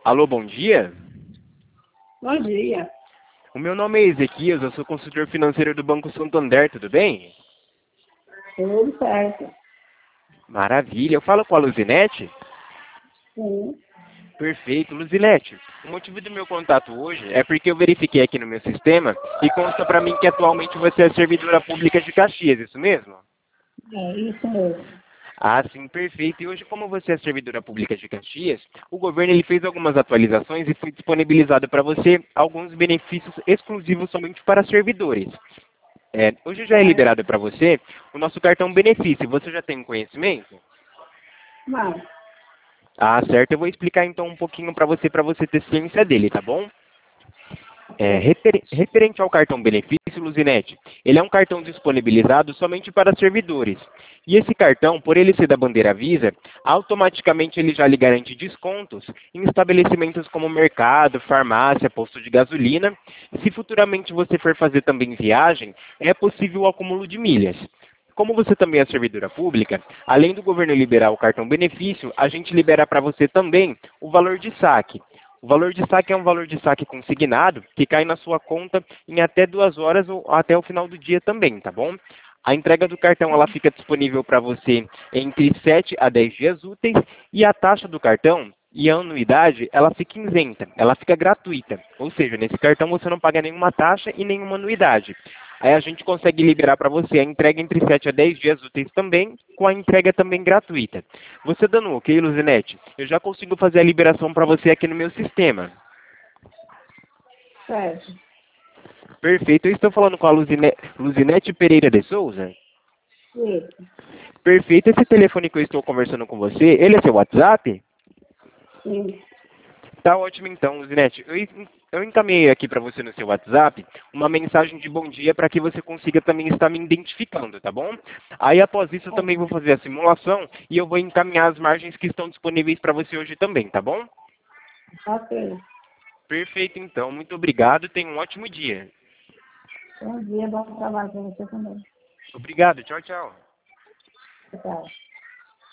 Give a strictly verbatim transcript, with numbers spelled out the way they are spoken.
Alô, bom dia. Bom dia. O meu nome é Ezequias, eu sou consultor financeiro do Banco Santander, tudo bem? Tudo certo. Maravilha. Eu falo com a Luzinete? Sim. Perfeito. Luzinete, o motivo do meu contato hoje é porque eu verifiquei aqui no meu sistema e consta para mim que atualmente você é servidora pública de Caxias, isso mesmo? É isso mesmo. Ah, sim, perfeito. E hoje, como você é servidora pública de Caxias, o governo ele fez algumas atualizações e foi disponibilizado para você alguns benefícios exclusivos somente para servidores. É, hoje já é Certo. liberado para você o nosso cartão benefício. Você já tem conhecimento? Não. Ah, certo. Eu vou explicar então um pouquinho para você, para você ter ciência dele, tá bom? É, Ok. refer- referente ao cartão benefício, Luzinete, ele é um cartão disponibilizado somente para servidores. E esse cartão, por ele ser da bandeira Visa, automaticamente ele já lhe garante descontos em estabelecimentos como mercado, farmácia, posto de gasolina. Se futuramente você for fazer também viagem, é possível o acúmulo de milhas. Como você também é servidora pública, além do governo liberar o cartão benefício, a gente libera para você também o valor de saque. O valor de saque é um valor de saque consignado que cai na sua conta em até duas horas ou até o final do dia também, tá bom? A entrega do cartão ela fica disponível para você entre sete a dez dias úteis e a taxa do cartão e a anuidade ela fica isenta, ela fica gratuita. Ou seja, nesse cartão você não paga nenhuma taxa e nenhuma anuidade. Aí a gente consegue liberar para você a entrega entre sete a dez dias úteis também, com a entrega também gratuita. Você dando ok, Luzinete, eu já consigo fazer a liberação para você aqui no meu sistema. Certo. Perfeito. Eu estou falando com a Luzine... Luzinete Pereira de Souza? Isso. Perfeito. Esse telefone que eu estou conversando com você, ele é seu WhatsApp? Sim. Tá ótimo então, Luzinete. Eu, en- eu encaminhei aqui para você no seu WhatsApp uma mensagem de bom dia para que você consiga também estar me identificando, tá bom? Aí após isso eu também vou Ok. fazer a simulação e eu vou encaminhar as margens que estão disponíveis para você hoje também, tá bom? Ok. Perfeito então. Muito obrigado. Tenha um ótimo dia. Bom dia, bom trabalho para você também. Obrigado. Tchau, tchau. Tchau.